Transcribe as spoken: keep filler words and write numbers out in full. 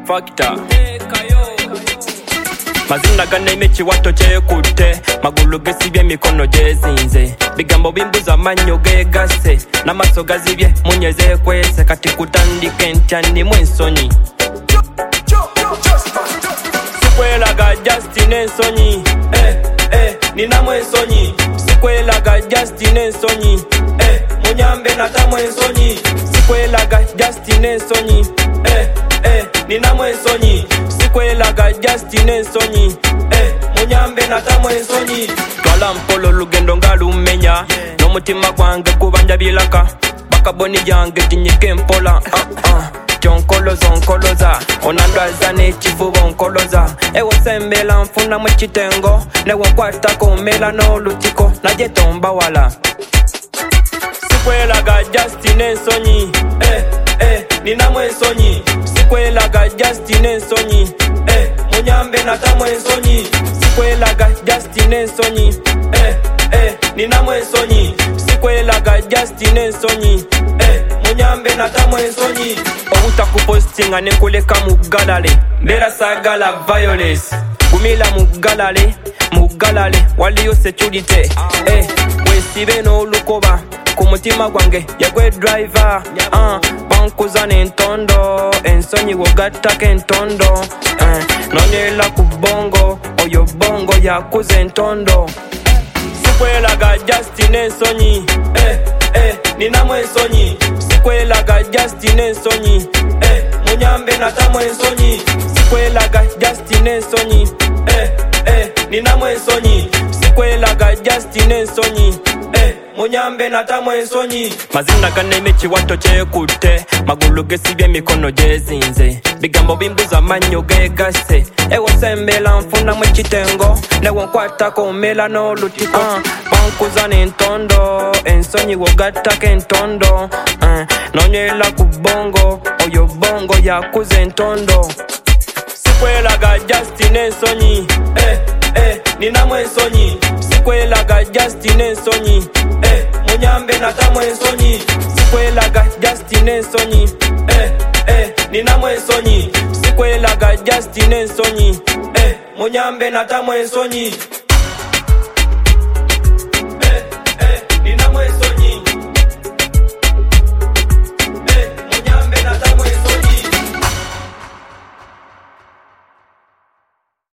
Factor. Mazina ganeme chiwato chekutte magulu gesibye mikono jezinze bigambo bimbuza manyo gegase n'amaso gazibye munyeze kwese kati kutandike ntyandi mwensonyi sikwelaga Justin ensonyi eh eh nina mwensonyi sikwelaga Justin ensonyi eh munyambe nata mwensonyi sikwelaga Justin ensonyi eh eh nina mwensonyi sikwelaga Justin ensonyi eh munyambe nata mwensonyi twala mpolo lugendo ngalumenya n'omutima gwange kubanja bilaka bakaboni jange tinyike mpola uh, uh. Jonkoloza onkoloza onandwaza n'ekivuba onkoloza ewosembela nfuna mu kitengo newonkwatako omela n'olutiko naje tombawala sikwelaga Justin ensonyi eh eh nina mwensonyi sikwelaga Justin ensonyi eh munyambe nata mwensonyi sikwelaga Justin ensonyi eh eh nina mwensonyi sikwelaga Justin ensonyi eh munyambe nata mwensonyi obutakupostinga nenkuleka mugalale mbera sagala violence gumila mugalale mugalale waliyo security eh wesibe n'olukoba ku mutima gwange yagwe driver uh, bankuza n'entondo ensonyi wogattako entondo uh, nonyela ku bongo oyo bongo yakuza entondo sikwelaga Justin ensonyi eh eh nina mwensonyi sikwelaga Justin ensonyi eh munyambe nata mwensonyi sikwelaga Justin ensonyi eh eh nina mwensonyi sikwelaga Justin ensonyi eh munyambe nata mwensonyi mazina ganeme chiwato chekutte magulu gesibye mikono jezinze bigambo bimbuza manyo gegase ewosembela nfuna mu kitengo newonkwatako omela n'olutiko uh, bankuza n'entondo ensonyi wogattako entondo uh, nonyela ku bongo oyo bongo yakuza entondo sikwelaga Justin ensonyi eh eh nina mwensonyi sikwelaga Justin ensonyi eh munyambe nata mwensonyi sikwelaga Justin ensonyi eh eh nina mwensonyi sikwelaga Justin ensonyi eh munyambe nata mwensonyi